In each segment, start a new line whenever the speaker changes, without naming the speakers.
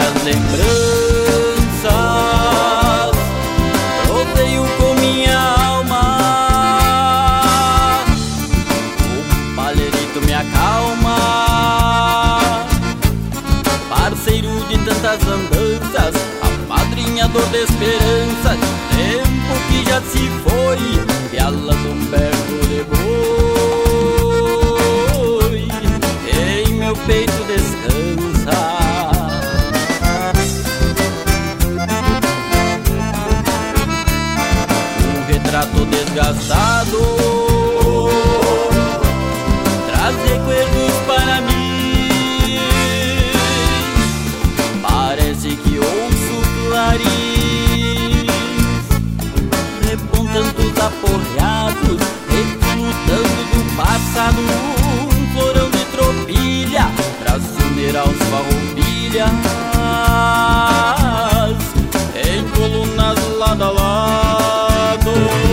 das lembranças, rodeio com minha alma. O palheirito me acalma, parceiro de tantas andanças, amadrinhador de esperança, de tempo que já se foi, piala de um berro de boi, em meu peito descansa. Um retrato desgastado traz recuerdos para mim. Parece que ouço clarins repontando os aporreados, reclutando do passado um florão de tropilha pra se unir aos farroupilhas em colunas lado a lado.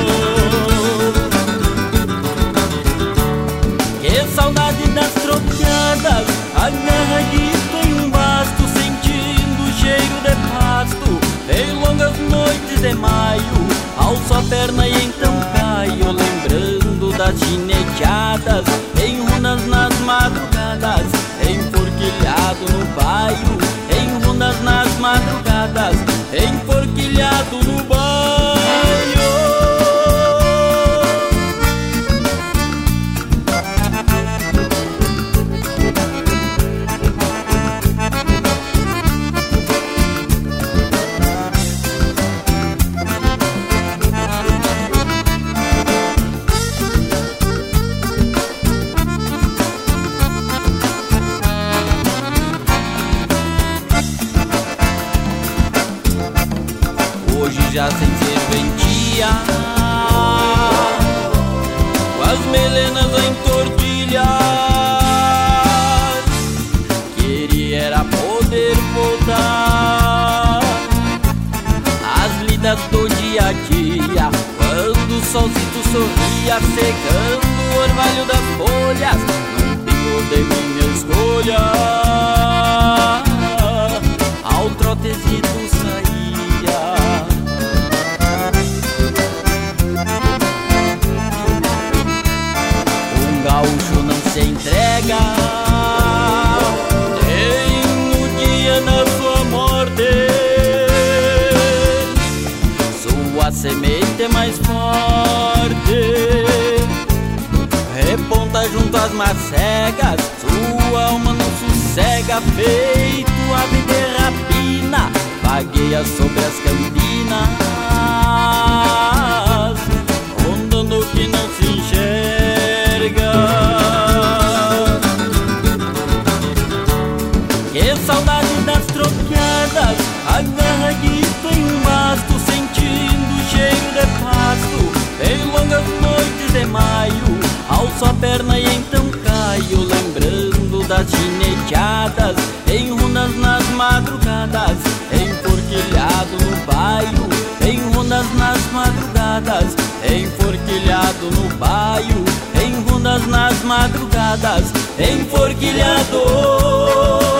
Que saudade das tropiadas, agarradito em um basto, sentindo o cheiro de pasto, em longas noites de maio, alço a perna e então caio, lembrando das gineteadas, em runas nas madrugadas, enforquilhado no baio, em runas nas madrugadas, enforquilhado no baio. Hoje já sem serventia, com as melenas em tortilhas, queria era poder voltar às lidas do dia a dia, quando o solzito sorria, secando o orvalho das folhas, num pingo de minha escolha, ao trotezito saía. Gaúcho não se entrega, nem no dia da sua morte. Sua semente é mais forte, reponta junto às macegas, sua alma não sossega, feito ave de rapina, vagueia sobre as campinas, rondando o que não se enxerga. Que saudade das tropiadas, agarradito em um basto, sentindo o cheiro de pasto, em longas noites de maio, alço a perna e então caio, lembrando das gineteadas, em runas nas madrugadas, enforquilhado no baio, em runas nas madrugadas, enforquilhado no baio, em runas nas madrugadas, enforquilhado.